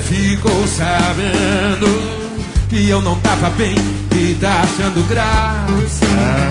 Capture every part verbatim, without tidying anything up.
ficou sabendo que eu não tava bem e tá achando graça.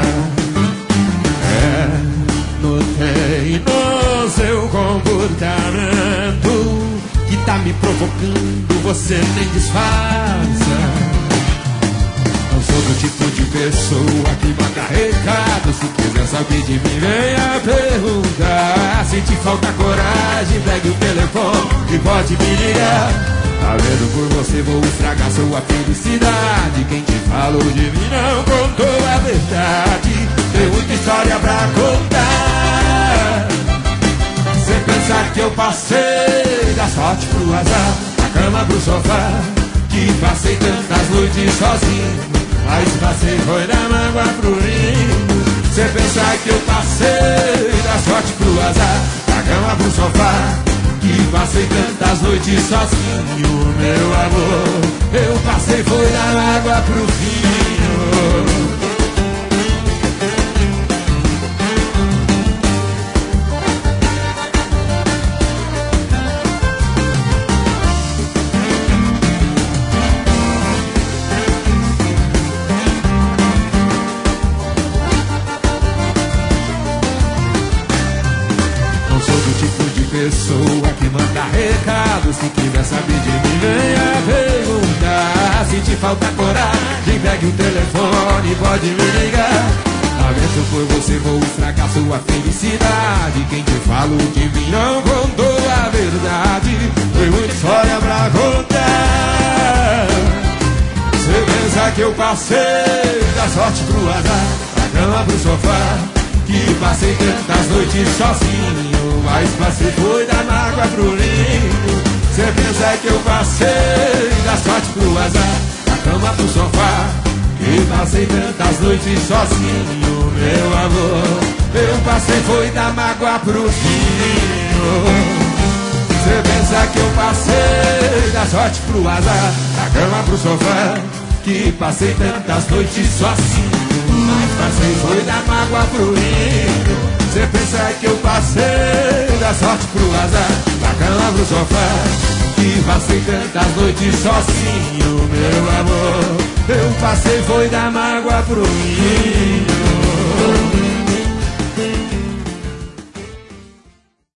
É, notei no seu comportamento que tá me provocando, você nem disfarça. Não sou do tipo de pessoa que manda recado. Se quiser saber de mim, venha perguntar. Se te falta coragem, pegue o telefone e pode me ligar. Tá vendo, por você vou estragar sua felicidade. Quem te falou de mim não contou a verdade. Tem muita história pra contar. Cê pensar que eu passei da sorte pro azar, da cama pro sofá, que passei tantas noites sozinho, mas passei foi da mágoa pro rio. Cê pensar que eu passei da sorte pro azar, da cama pro sofá, que passei tantas noites sozinho, meu amor. Eu passei foi da mágoa pro vinho. Pessoa que manda recado. Se quiser saber de mim, venha perguntar. Se te falta coragem, pegue o telefone e pode me ligar. Lamento por você, vou estragar sua felicidade. Quem te falou de mim não contou a verdade. Tem muita história pra contar. Você pensa que eu passei da sorte pro azar, da cama pro sofá, que passei tantas noites sozinho, mas passei foi da mágoa pro limpo. Cê pensa que eu passei da sorte pro azar, da cama pro sofá, que passei tantas noites sozinho, meu amor. Eu passei foi da mágoa pro vinho. Cê pensa que eu passei da sorte pro azar, da cama pro sofá, que passei tantas noites sozinho, mas passei foi da mágoa pro rio. Cê pensa que eu passei da sorte pro azar, da cama pro sofá, que passei tantas noites sozinho, meu amor. Eu passei foi da mágoa pro rio.